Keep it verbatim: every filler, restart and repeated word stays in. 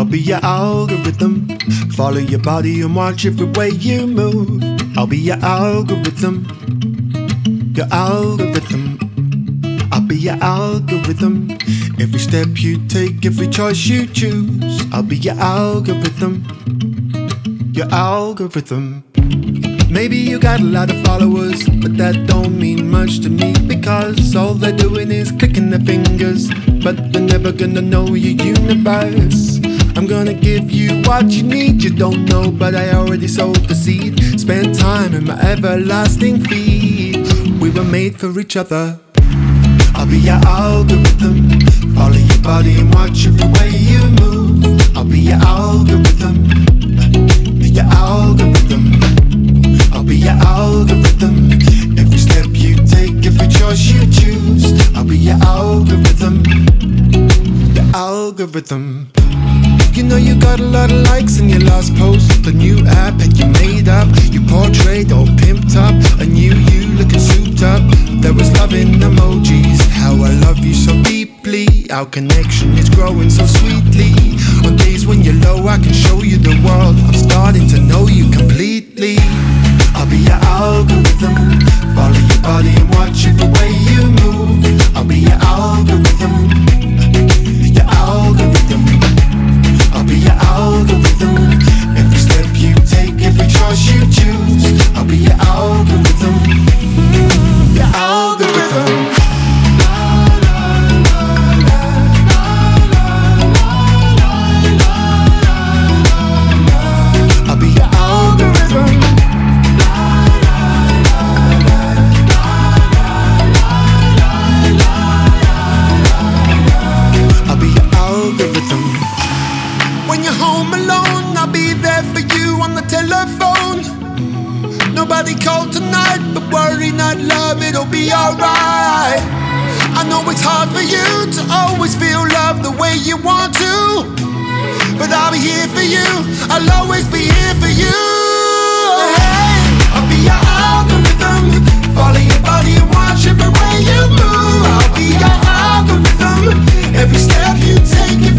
I'll be your algorithm. Follow your body and watch every way you move. I'll be your algorithm. Your algorithm. I'll be your algorithm. Every step you take, every choice you choose. I'll be your algorithm. Your algorithm. Maybe you got a lot of followers, but that don't mean much to me, because all they're doing is clicking their fingers, but they're never gonna know your universe. I'm gonna give you what you need. You don't know, but I already sowed the seed. Spend time in my everlasting feed. We were made for each other. I'll be your algorithm. Follow your body and watch every way you move. I'll be your algorithm. Your algorithm. I'll be your algorithm. Every step you take, every choice you choose. I'll be your algorithm. Your algorithm. You know you got a lot of likes in your last post. The new app that you made up. You portrayed all pimped up. A new you looking souped up. There was love in emojis. How I love you so deeply. Our connection is growing so sweetly. On days when you're low, I can show you the world. I'm starting to know you completely. I'll be your algorithm. Follow your body and watch every way you move. I'll be your algorithm. Your algorithm. I'll be your algorithm. Every step you take, every choice you choose. I'll be your algorithm. Your algorithm. I'll be your algorithm. I'll be your algorithm. When you're home alone, I'll be there for you on the telephone. Nobody called tonight, but worry not, love, it'll be alright. I know it's hard for you to always feel love the way you want to, but I'll be here for you, I'll always be here for you. Hey, I'll be your algorithm. Follow your body and watch every way you move. I'll be your algorithm. Every step you take,